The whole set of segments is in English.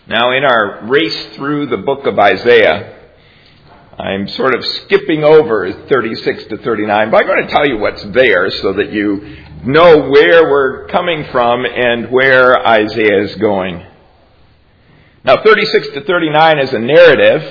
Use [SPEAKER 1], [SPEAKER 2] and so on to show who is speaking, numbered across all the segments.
[SPEAKER 1] Now, in our race through the book of Isaiah, I'm sort of skipping over 36 to 39, but I'm going to tell you what's there so that you know where we're coming from and where Isaiah is going. Now, 36 to 39 is a narrative,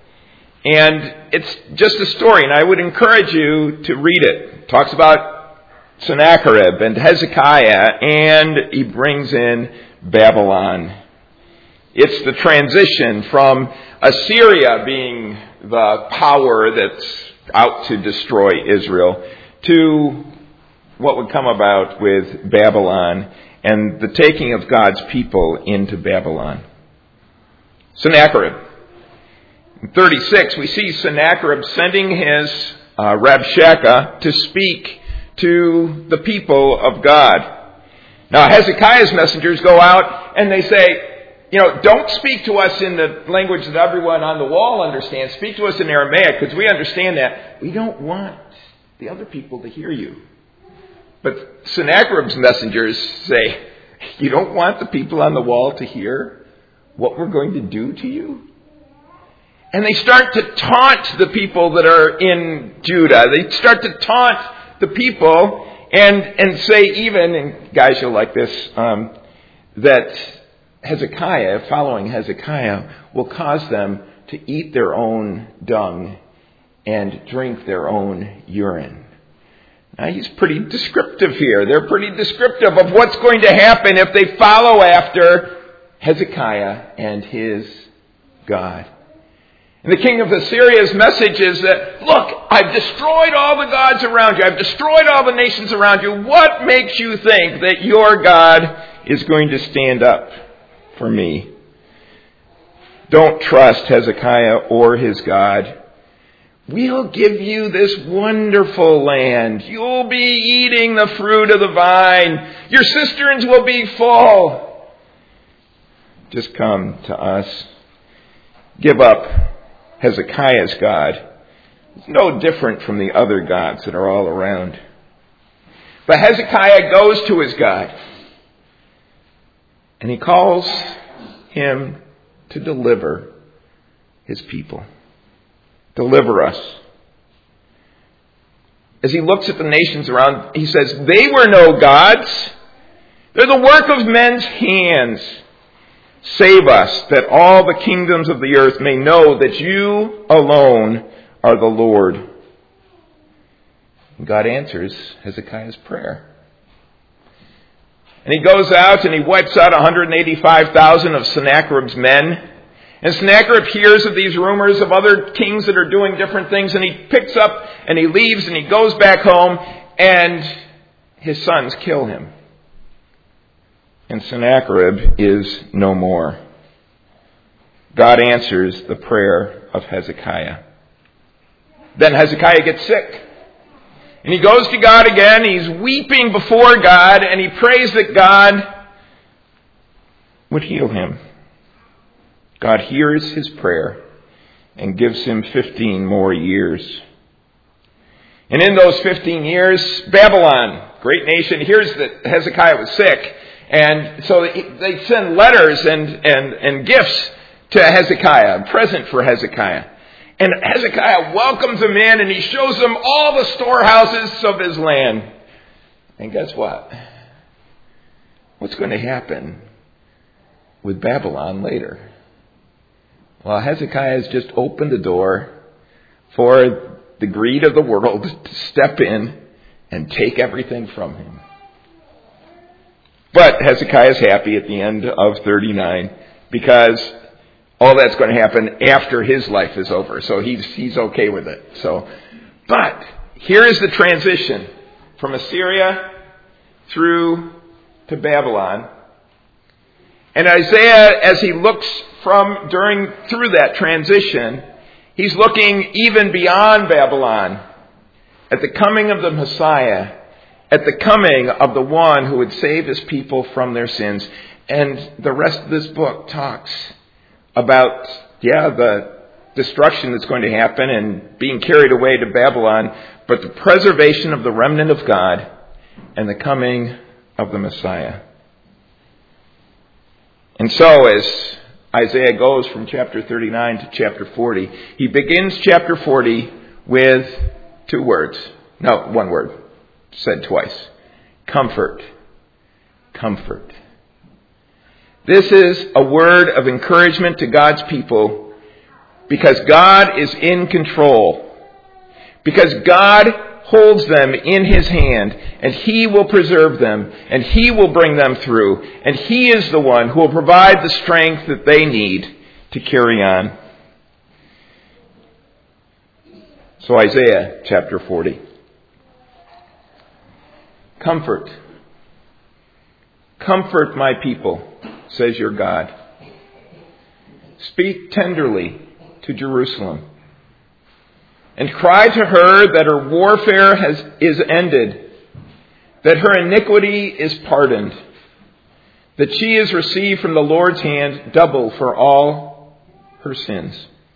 [SPEAKER 1] and it's just a story, and I would encourage you to read it. It talks about Sennacherib and Hezekiah, and he brings in Babylon. It's the transition from Assyria being the power that's out to destroy Israel to what would come about with Babylon and the taking of God's people into Babylon. Sennacherib. In 36, we see Sennacherib sending his Rabshakeh to speak to the people of God. Now, Hezekiah's messengers go out and they say, don't speak to us in the language that everyone on the wall understands. Speak to us in Aramaic, because we understand that. We don't want the other people to hear you. But Sennacherib's messengers say, you don't want the people on the wall to hear what we're going to do to you? And they start to taunt the people that are in Judah. They start to taunt the people and say even, and guys, you'll like this, that Hezekiah, following Hezekiah, will cause them to eat their own dung and drink their own urine. Now, he's pretty descriptive here. They're pretty descriptive of what's going to happen if they follow after Hezekiah and his God. And the king of Assyria's message is that, look, I've destroyed all the gods around you. I've destroyed all the nations around you. What makes you think that your God is going to stand up for me? Don't trust Hezekiah or his God. We'll give you this wonderful land. You'll be eating the fruit of the vine. Your cisterns will be full. Just come to us. Give up Hezekiah's God. It's no different from the other gods that are all around. But Hezekiah goes to his God. And he calls him to deliver his people. Deliver us. As he looks at the nations around, he says, they were no gods. They're the work of men's hands. Save us, that all the kingdoms of the earth may know that you alone are the Lord. And God answers Hezekiah's prayer. And he goes out and he wipes out 185,000 of Sennacherib's men. And Sennacherib hears of these rumors of other kings that are doing different things, and he picks up and he leaves and he goes back home, and his sons kill him. And Sennacherib is no more. God answers the prayer of Hezekiah. Then Hezekiah gets sick. And he goes to God again. He's weeping before God, and he prays that God would heal him. God hears his prayer and gives him 15 more years. And in those 15 years, Babylon, great nation, hears that Hezekiah was sick. And so they send letters and gifts to Hezekiah, a present for Hezekiah. And Hezekiah welcomes them in, and he shows them all the storehouses of his land. And guess what? What's going to happen with Babylon later? Well, Hezekiah has just opened the door for the greed of the world to step in and take everything from him. But Hezekiah is happy at the end of 39 because all that's going to happen after his life is over. So he's okay with it. But here is the transition from Assyria through to Babylon. And Isaiah, as he looks through that transition, he's looking even beyond Babylon at the coming of the Messiah, at the coming of the one who would save his people from their sins. And the rest of this book talks about, the destruction that's going to happen and being carried away to Babylon, but the preservation of the remnant of God and the coming of the Messiah. And so as Isaiah goes from chapter 39 to chapter 40. He begins chapter 40 with two words. No, one word. Said twice. Comfort. Comfort. This is a word of encouragement to God's people because God is in control. Because God holds them in His hand, and He will preserve them, and He will bring them through, and He is the one who will provide the strength that they need to carry on. So Isaiah chapter 40. Comfort. Comfort my people, says your God. Speak tenderly to Jerusalem, and cry to her that her warfare is ended, that her iniquity is pardoned, that she is received from the Lord's hand double for all her sins.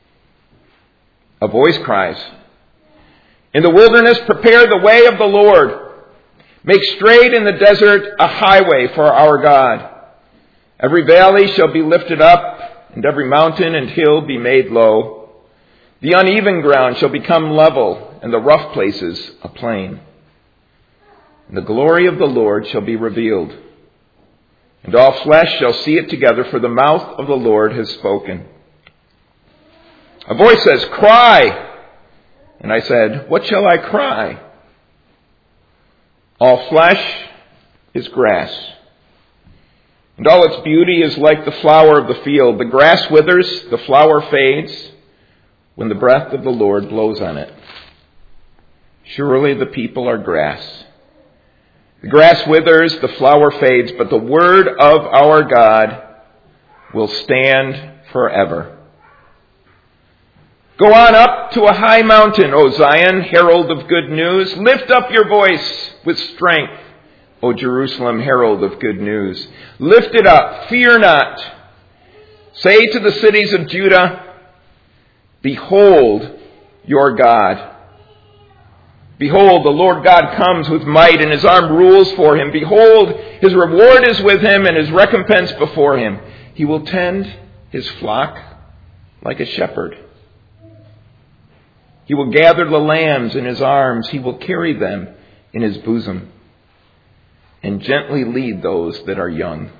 [SPEAKER 1] A voice cries, in the wilderness prepare the way of the Lord. Make straight in the desert a highway for our God. Every valley shall be lifted up, and every mountain and hill be made low. The uneven ground shall become level, and the rough places a plain. And the glory of the Lord shall be revealed, and all flesh shall see it together, for the mouth of the Lord has spoken. A voice says, cry! And I said, what shall I cry? All flesh is grass, and all its beauty is like the flower of the field. The grass withers, the flower fades, when the breath of the Lord blows on it. Surely the people are grass. The grass withers, the flower fades, but the word of our God will stand forever. Go on up to a high mountain, O Zion, herald of good news. Lift up your voice with strength, O Jerusalem, herald of good news. Lift it up, fear not. Say to the cities of Judah, behold your God. Behold, the Lord God comes with might, and His arm rules for Him. Behold, His reward is with Him, and His recompense before Him. He will tend His flock like a shepherd. He will gather the lambs in His arms. He will carry them in His bosom, and gently lead those that are young.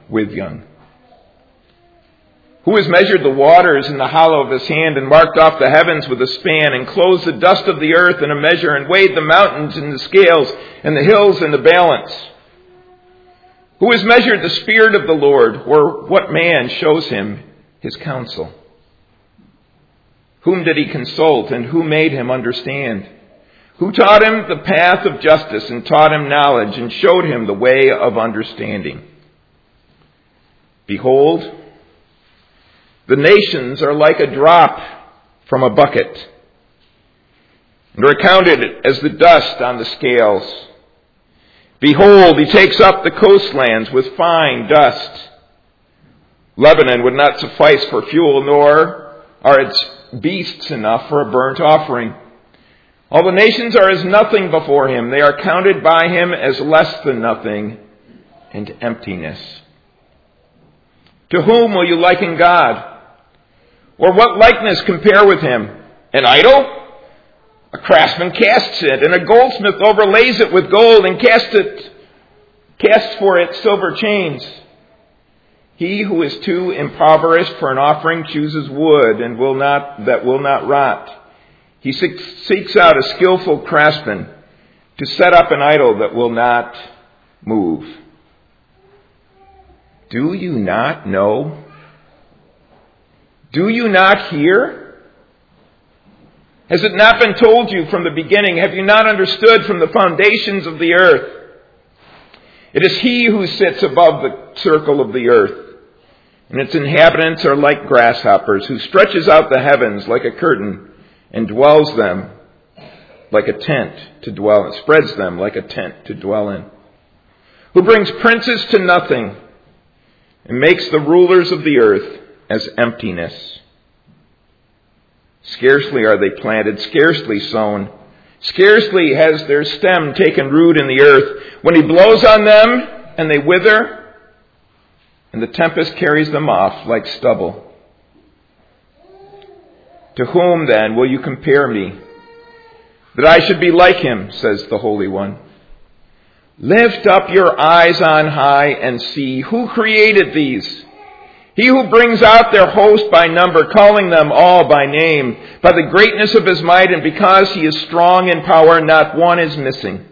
[SPEAKER 1] Who has measured the waters in the hollow of His hand, and marked off the heavens with a span, and closed the dust of the earth in a measure, and weighed the mountains in the scales, and the hills in the balance? Who has measured the Spirit of the Lord, or what man shows Him His counsel? Whom did He consult, and who made Him understand? Who taught Him the path of justice, and taught Him knowledge, and showed Him the way of understanding? Behold, the nations are like a drop from a bucket, and are counted as the dust on the scales. Behold, He takes up the coastlands with fine dust. Lebanon would not suffice for fuel, nor are its beasts enough for a burnt offering. All the nations are as nothing before Him. They are counted by Him as less than nothing and emptiness. To whom will you liken God? Or what likeness compare with Him? An idol? A craftsman casts it, and a goldsmith overlays it with gold, and casts for it silver chains. He who is too impoverished for an offering chooses wood that will not rot. He seeks out a skillful craftsman to set up an idol that will not move. Do you not know? Do you not hear? Has it not been told you from the beginning? Have you not understood from the foundations of the earth? It is He who sits above the circle of the earth, and its inhabitants are like grasshoppers, who stretches out the heavens like a curtain and dwells them like a tent to dwell, spreads them like a tent to dwell in. Who brings princes to nothing and makes the rulers of the earth as emptiness. Scarcely are they planted, scarcely sown. Scarcely has their stem taken root in the earth. When He blows on them, and they wither, and the tempest carries them off like stubble. To whom then will you compare me? That I should be like him, says the Holy One. Lift up your eyes on high and see who created these. He who brings out their host by number, calling them all by name, by the greatness of his might, and because he is strong in power, not one is missing.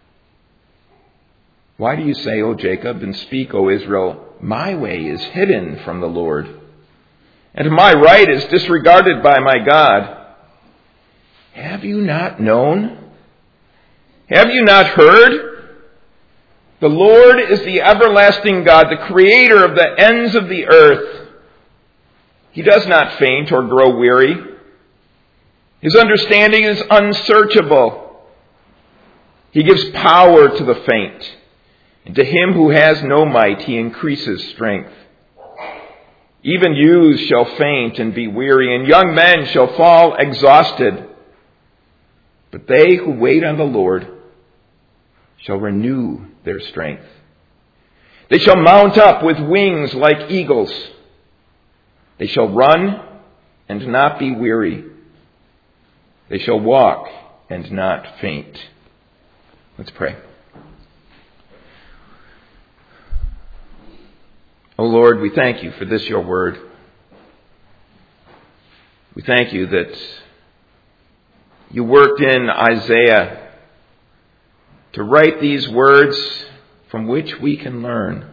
[SPEAKER 1] Why do you say, O Jacob, and speak, O Israel, my way is hidden from the Lord, and my right is disregarded by my God? Have you not known? Have you not heard? The Lord is the everlasting God, the creator of the ends of the earth. He does not faint or grow weary. His understanding is unsearchable. He gives power to the faint, and to him who has no might he increases strength. Even youths shall faint and be weary, and young men shall fall exhausted. But they who wait on the Lord shall renew their strength. They shall mount up with wings like eagles. They shall run and not be weary. They shall walk and not faint. Let's pray. O Lord, we thank you for this, your word. We thank you that you worked in Isaiah to write these words from which we can learn.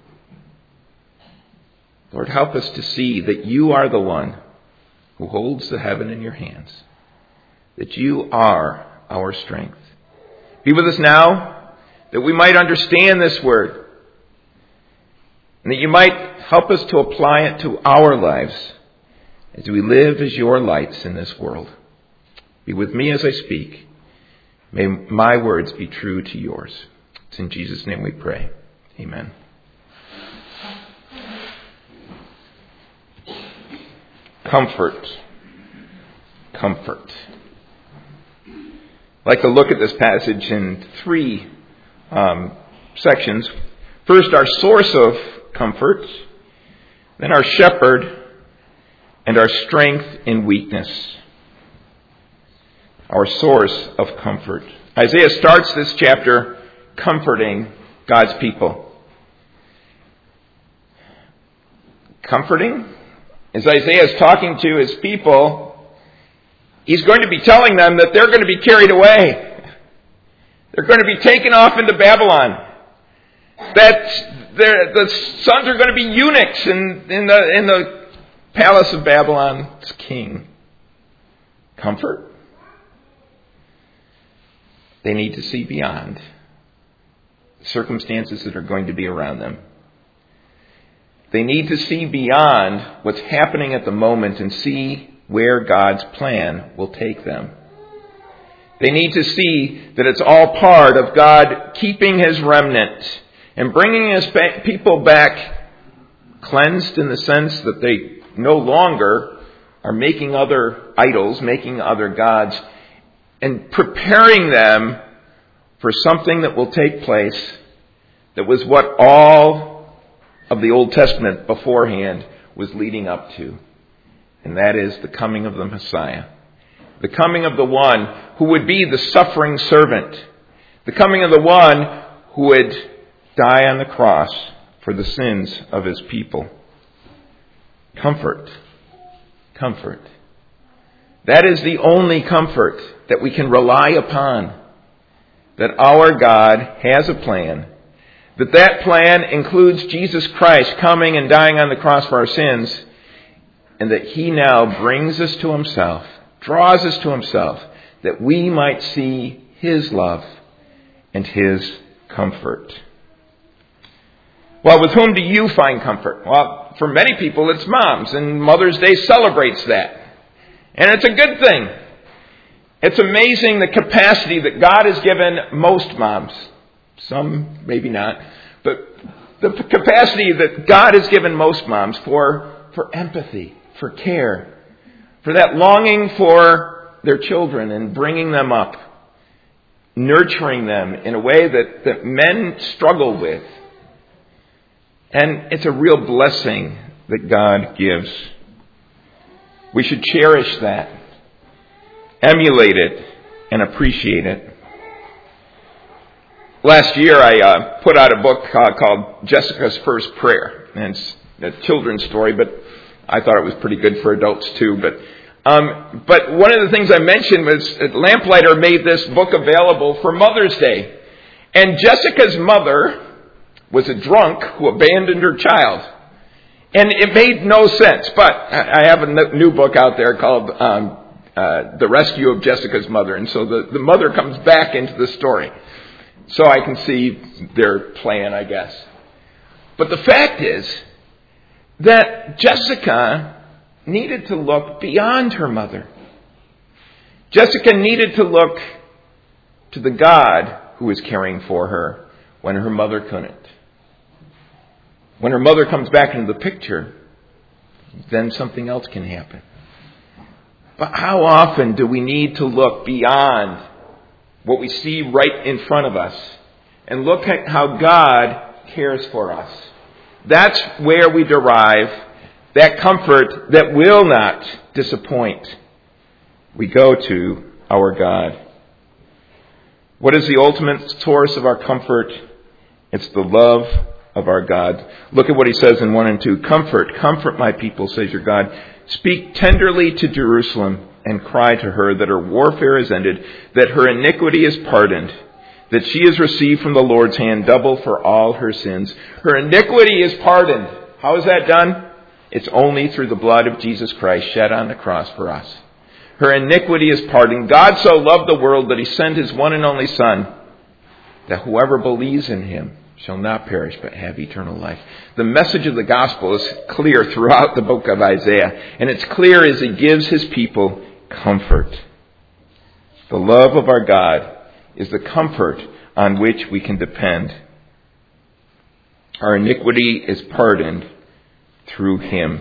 [SPEAKER 1] Lord, help us to see that you are the one who holds the heaven in your hands, that you are our strength. Be with us now, that we might understand this word, and that you might help us to apply it to our lives as we live as your lights in this world. Be with me as I speak. May my words be true to yours. It's in Jesus' name we pray. Amen. Comfort. Comfort. I'd like to look at this passage in three sections. First, our source of comfort, then our shepherd, and our strength in weakness. Our source of comfort. Isaiah starts this chapter comforting God's people. Comforting? As Isaiah is talking to his people, he's going to be telling them that they're going to be carried away. They're going to be taken off into Babylon. That the sons are going to be eunuchs in the palace of Babylon's king. Comfort? They need to see beyond the circumstances that are going to be around them. They need to see beyond what's happening at the moment and see where God's plan will take them. They need to see that it's all part of God keeping his remnant and bringing his people back cleansed in the sense that they no longer are making other idols, making other gods, and preparing them for something that will take place that was what all of the Old Testament beforehand was leading up to. And that is the coming of the Messiah. The coming of the one who would be the suffering servant. The coming of the one who would die on the cross for the sins of his people. Comfort. Comfort. That is the only comfort that we can rely upon. That our God has a plan. That plan includes Jesus Christ coming and dying on the cross for our sins. And that he now brings us to himself, draws us to himself, that we might see his love and his comfort. Well, with whom do you find comfort? Well, for many people it's moms, and Mother's Day celebrates that. And it's a good thing. It's amazing the capacity that God has given most moms. Some maybe not. But the capacity that God has given most moms for empathy, for care, for that longing for their children and bringing them up, nurturing them in a way that men struggle with. And it's a real blessing that God gives. We should cherish that, emulate it, and appreciate it. Last year I put out a book called Jessica's First Prayer. And it's a children's story, but I thought it was pretty good for adults too. But one of the things I mentioned was that Lamplighter made this book available for Mother's Day. And Jessica's mother was a drunk who abandoned her child. And it made no sense. But I have a new book out there called The Rescue of Jessica's Mother. And so the mother comes back into the story. So I can see their plan, I guess. But the fact is that Jessica needed to look beyond her mother. Jessica needed to look to the God who was caring for her when her mother couldn't. When her mother comes back into the picture, then something else can happen. But how often do we need to look beyond what we see right in front of us and look at how God cares for us? That's where we derive that comfort that will not disappoint. We go to our God. What is the ultimate source of our comfort? It's the love of our God. Look at what he says in 1 and 2. Comfort my people, says your God. Speak tenderly to Jerusalem and cry to her that her warfare is ended, that her iniquity is pardoned, that she has received from the Lord's hand double for all her sins. Her iniquity is pardoned. How is that done? It's only through the blood of Jesus Christ shed on the cross for us. Her iniquity is pardoned. God so loved the world that he sent his one and only Son, that whoever believes in him shall not perish but have eternal life. The message of the gospel is clear throughout the book of Isaiah. And it's clear as he gives his people comfort. The love of our God is the comfort on which we can depend. Our iniquity is pardoned through him.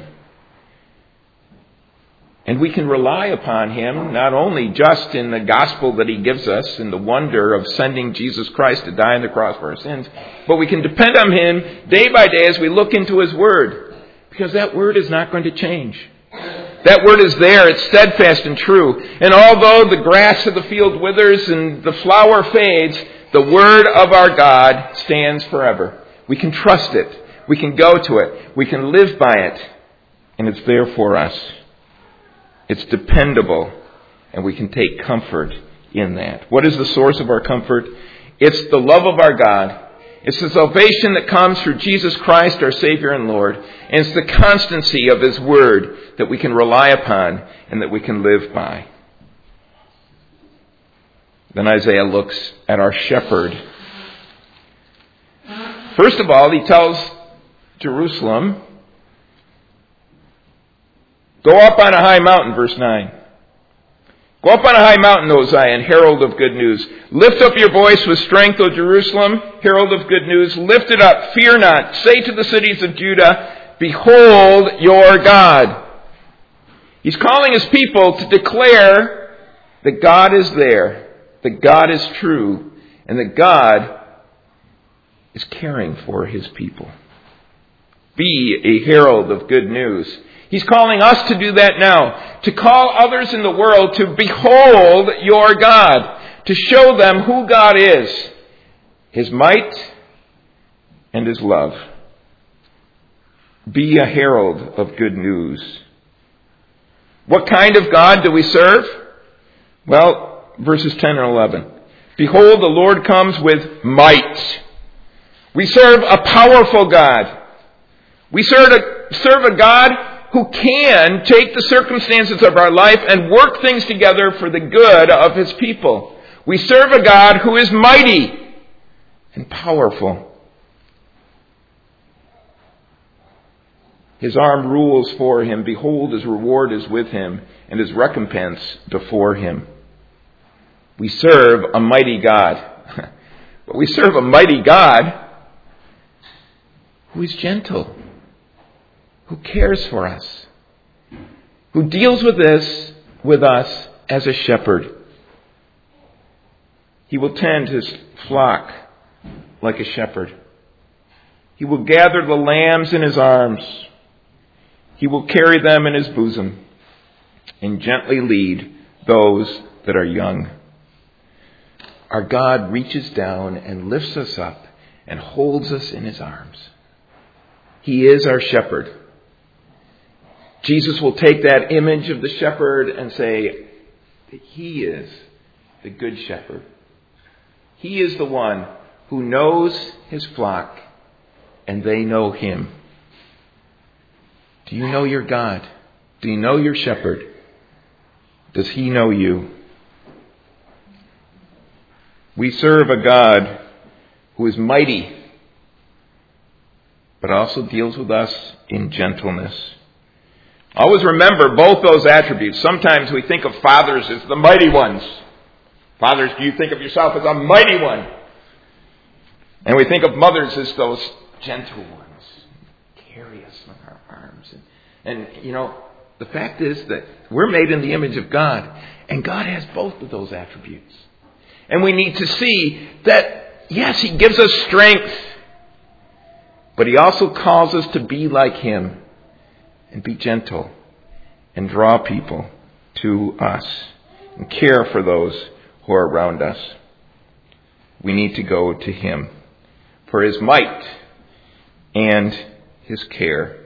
[SPEAKER 1] And we can rely upon him not only just in the gospel that he gives us and the wonder of sending Jesus Christ to die on the cross for our sins, but we can depend on him day by day as we look into his word, because that word is not going to change. That word is there. It's steadfast and true. And although the grass of the field withers and the flower fades, the word of our God stands forever. We can trust it. We can go to it. We can live by it. And it's there for us. It's dependable. And we can take comfort in that. What is the source of our comfort? It's the love of our God. It's the salvation that comes through Jesus Christ, our Savior and Lord. And it's the constancy of his word that we can rely upon and that we can live by. Then Isaiah looks at our shepherd. First of all, he tells Jerusalem, go up on a high mountain, verse 9. Go up on a high mountain, O Zion, herald of good news. Lift up your voice with strength, O Jerusalem, herald of good news. Lift it up, fear not. Say to the cities of Judah, behold your God. He's calling his people to declare that God is there, that God is true, and that God is caring for his people. Be a herald of good news. He's calling us to do that now, to call others in the world to behold your God, to show them who God is, his might and his love. Be a herald of good news. What kind of God do we serve? Well, verses 10 and 11. Behold, the Lord comes with might. We serve a powerful God. We serve a God who can take the circumstances of our life and work things together for the good of his people. We serve a God who is mighty and powerful. His arm rules for him. Behold, his reward is with him, and his recompense before him. We serve a mighty God. But we serve a mighty God who is gentle, who cares for us, who deals with us as a shepherd. He will tend his flock like a shepherd. He will gather the lambs in his arms. He will carry them in his bosom. and gently lead those that are young. Our God reaches down and lifts us up and holds us in his arms. He is our shepherd. Jesus will take that image of the shepherd and say that he is the good shepherd. He is the one who knows his flock and they know him. Do you know your God? Do you know your shepherd? Does he know you? We serve a God who is mighty, but also deals with us in gentleness. Always remember both those attributes. Sometimes we think of fathers as the mighty ones. Fathers, do you think of yourself as a mighty one? And we think of mothers as those gentle ones. Carry us in our arms. And the fact is that we're made in the image of God. And God has both of those attributes. And we need to see that, yes, he gives us strength. But he also calls us to be like him. And be gentle. And draw people to us. And care for those who are around us. We need to go to him for his might and his care.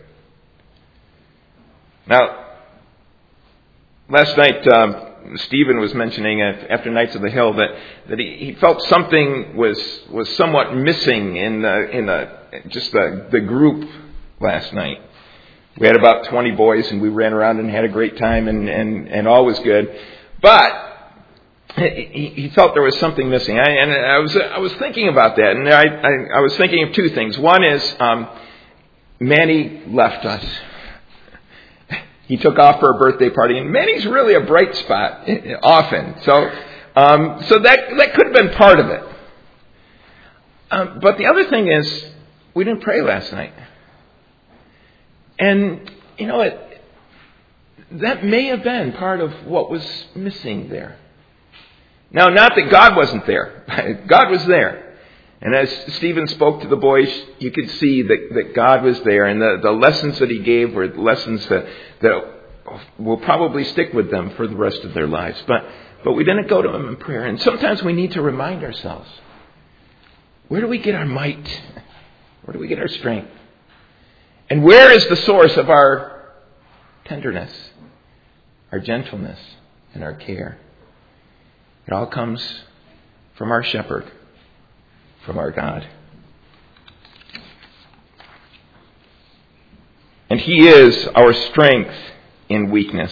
[SPEAKER 1] Now, last night, Stephen was mentioning after Nights of the Hill that he felt something was somewhat missing in the group last night. We had about 20 boys and we ran around and had a great time and all was good. But he felt there was something missing. I was thinking about that, and I was thinking of two things. One is Manny left us. He took off for a birthday party, and Manny's really a bright spot often. So that could have been part of it. But the other thing is, we didn't pray last night. And, that may have been part of what was missing there. Now, not that God wasn't there. God was there. And as Stephen spoke to the boys, you could see that God was there. And the lessons that he gave were lessons that will probably stick with them for the rest of their lives. But we didn't go to him in prayer. And sometimes we need to remind ourselves, where do we get our might? Where do we get our strength? And where is the source of our tenderness, our gentleness, and our care? It all comes from our shepherd, from our God. And he is our strength in weakness.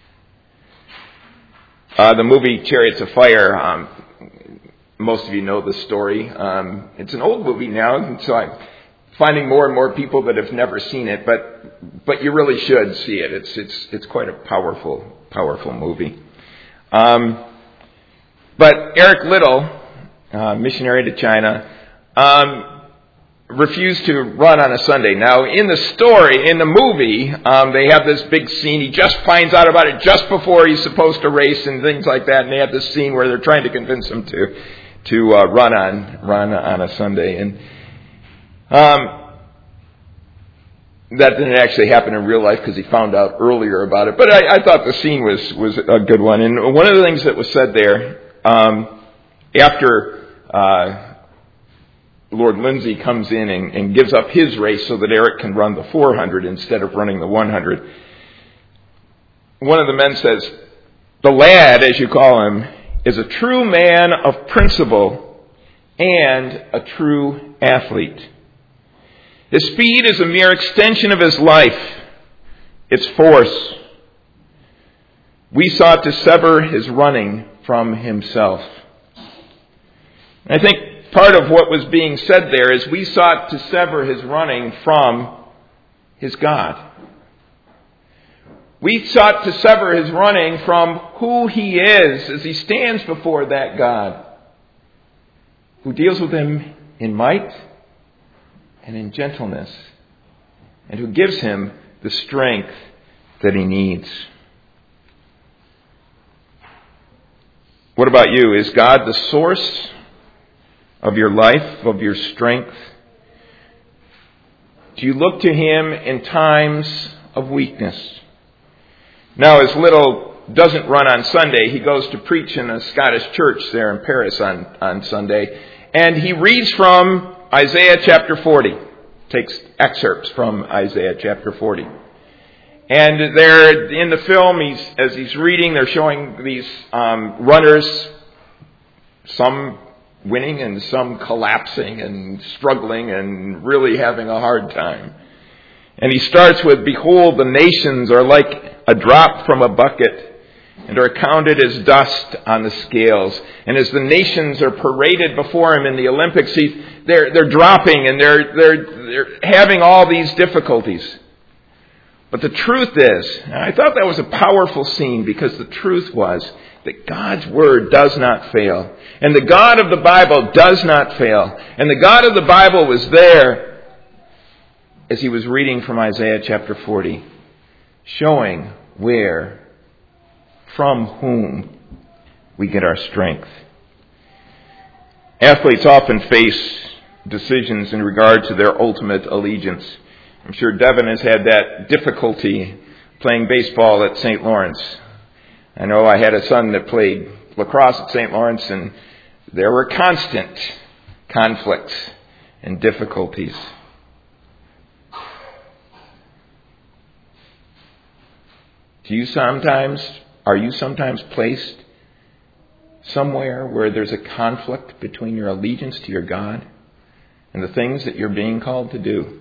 [SPEAKER 1] The movie Chariots of Fire, most of you know the story. It's an old movie now, so I'm finding more and more people that have never seen it, but you really should see it. It's quite a powerful movie. But Eric Liddell, missionary to China, refused to run on a Sunday. Now, in the movie, they have this big scene. He just finds out about it just before he's supposed to race and things like that. And they have this scene where they're trying to convince him to run on a Sunday. And that didn't actually happen in real life because he found out earlier about it. But I thought the scene was a good one. And one of the things that was said there, after Lord Lindsay comes in and gives up his race so that Eric can run the 400 instead of running the 100, one of the men says, "The lad, as you call him, is a true man of principle and a true athlete. His speed is a mere extension of his life, its force. We sought to sever his running from himself." And I think part of what was being said there is we sought to sever his running from his God. We sought to sever his running from who he is as he stands before that God who deals with him in might and in gentleness, and who gives him the strength that he needs. What about you? Is God the source of your life, of your strength? Do you look to him in times of weakness? Now, his little doesn't run on Sunday. He goes to preach in a Scottish church there in Paris on Sunday. And he reads from Isaiah chapter 40. Takes excerpts from Isaiah chapter 40. And there in the film, as he's reading, they're showing these runners, some winning and some collapsing and struggling and really having a hard time. And he starts with, "Behold, the nations are like a drop from a bucket and are counted as dust on the scales." And as the nations are paraded before him in the Olympics, they're dropping and they're having all these difficulties. But the truth is, and I thought that was a powerful scene, because the truth was that God's Word does not fail. And the God of the Bible does not fail. And the God of the Bible was there as he was reading from Isaiah chapter 40, showing where, from whom we get our strength. Athletes often face decisions in regard to their ultimate allegiance. I'm sure Devin has had that difficulty playing baseball at St. Lawrence. I know I had a son that played lacrosse at St. Lawrence, and there were constant conflicts and difficulties. Are you sometimes placed somewhere where there's a conflict between your allegiance to your God and the things that you're being called to do?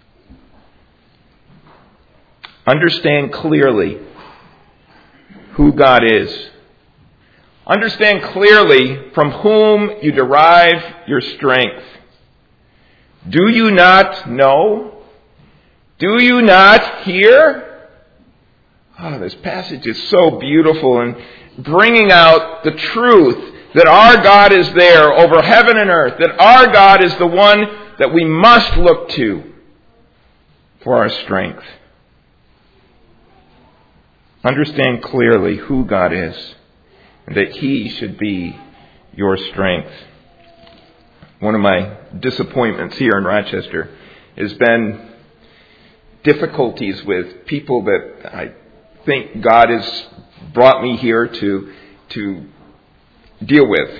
[SPEAKER 1] Understand clearly who God is. Understand clearly from whom you derive your strength. Do you not know? Do you not hear? Oh, this passage is so beautiful in bringing out the truth that our God is there over heaven and earth, that our God is the one that we must look to for our strength. Understand clearly who God is, and that He should be your strength. One of my disappointments here in Rochester has been difficulties with people that I think God has brought me here to deal with.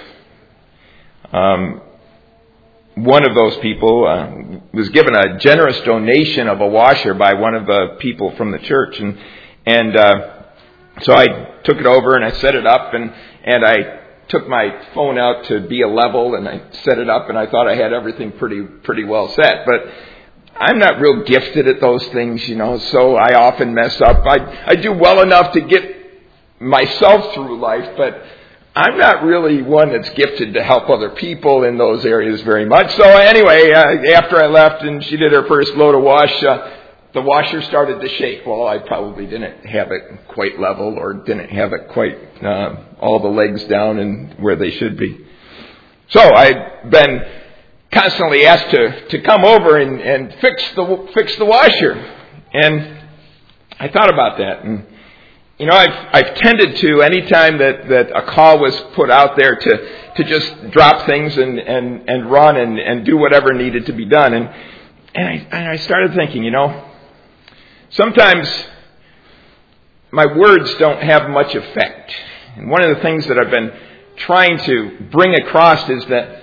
[SPEAKER 1] One of those people was given a generous donation of a washer by one of the people from the church, and so I took it over and I set it up, and I took my phone out to be a level, and I set it up, and I thought I had everything pretty well set. But I'm not real gifted at those things, so I often mess up. I do well enough to get myself through life, but I'm not really one that's gifted to help other people in those areas very much. So anyway, after I left and she did her first load of wash, the washer started to shake. Well, I probably didn't have it quite level, or didn't have it quite all the legs down and where they should be. So I've been constantly asked to come over and fix the washer. And I thought about that. And I've tended to, anytime that a call was put out there, to just drop things and run and do whatever needed to be done. And I started thinking, sometimes my words don't have much effect. And one of the things that I've been trying to bring across is that,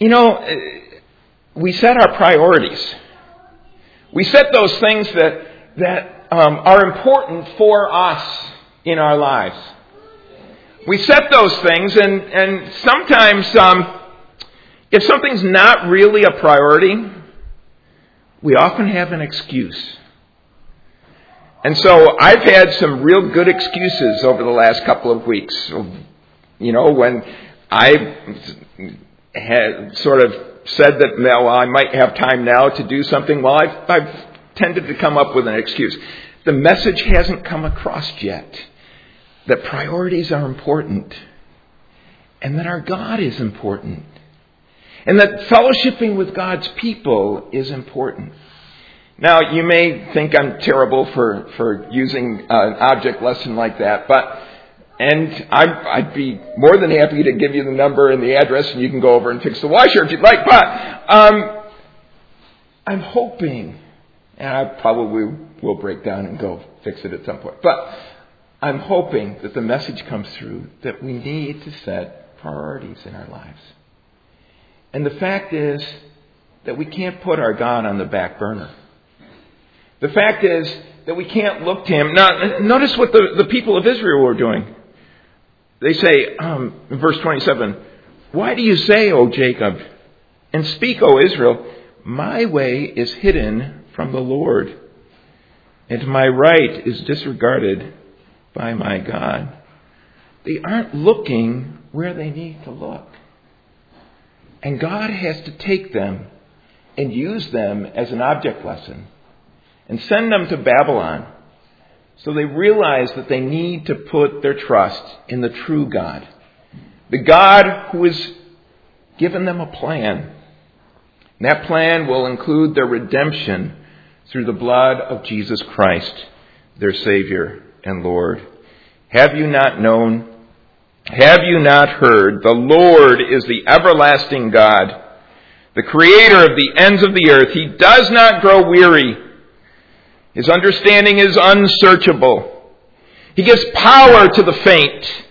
[SPEAKER 1] we set our priorities. We set those things that are important for us in our lives. We set those things, and sometimes if something's not really a priority, we often have an excuse. And so I've had some real good excuses over the last couple of weeks. When I had sort of said that, I might have time now to do something, well, I've tended to come up with an excuse. The message hasn't come across yet that priorities are important, and that our God is important, and that fellowshipping with God's people is important. Now, you may think I'm terrible for using an object lesson like that, and I'd be more than happy to give you the number and the address, and you can go over and fix the washer if you'd like. But I'm hoping, and I probably will break down and go fix it at some point, but I'm hoping that the message comes through that we need to set priorities in our lives. And the fact is that we can't put our God on the back burner. The fact is that we can't look to Him. Now, notice what the people of Israel were doing. They say, in verse 27, "Why do you say, O Jacob, and speak, O Israel, my way is hidden from the Lord, and my right is disregarded by my God?" They aren't looking where they need to look. And God has to take them and use them as an object lesson and send them to Babylon so they realize that they need to put their trust in the true God, the God who has given them a plan. And that plan will include their redemption through the blood of Jesus Christ, their Savior and Lord. Have you not known? Have you not heard? The Lord is the everlasting God, the creator of the ends of the earth. He does not grow weary. His understanding is unsearchable. He gives power to the faint.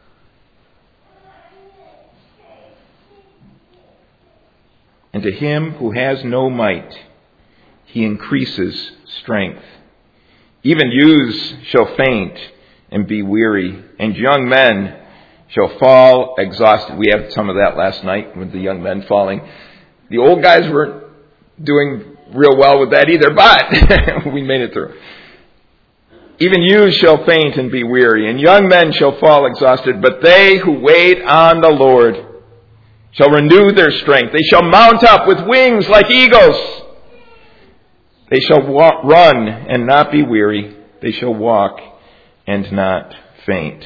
[SPEAKER 1] And to him who has no might, He increases strength. Even youths shall faint and be weary, and young men shall fall exhausted. We had some of that last night with the young men falling. The old guys weren't doing real well with that either, but we made it through. Even youths shall faint and be weary, and young men shall fall exhausted, but they who wait on the Lord shall renew their strength. They shall mount up with wings like eagles. They shall run and not be weary. They shall walk and not faint.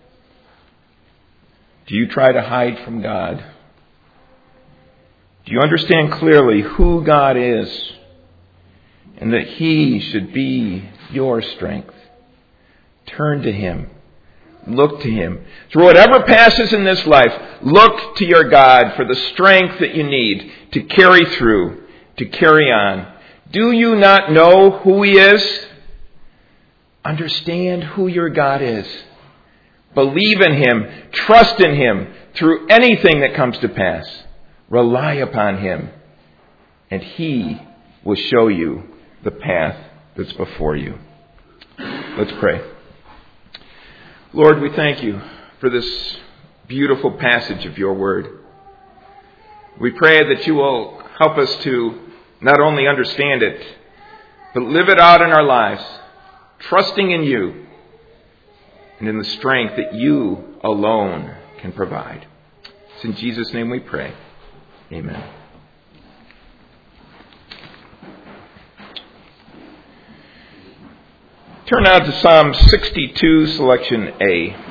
[SPEAKER 1] Do you try to hide from God? Do you understand clearly who God is and that He should be your strength? Turn to Him. Look to Him. Through whatever passes in this life, look to your God for the strength that you need to carry through, to carry on. Do you not know who He is? Understand who your God is. Believe in Him. Trust in Him through anything that comes to pass. Rely upon Him, and He will show you the path that's before you. Let's pray. Lord, we thank You for this beautiful passage of Your Word. We pray that You will help us to not only understand it, but live it out in our lives, trusting in You and in the strength that You alone can provide. It's in Jesus' name we pray. Amen. Turn now to Psalm 62, selection A.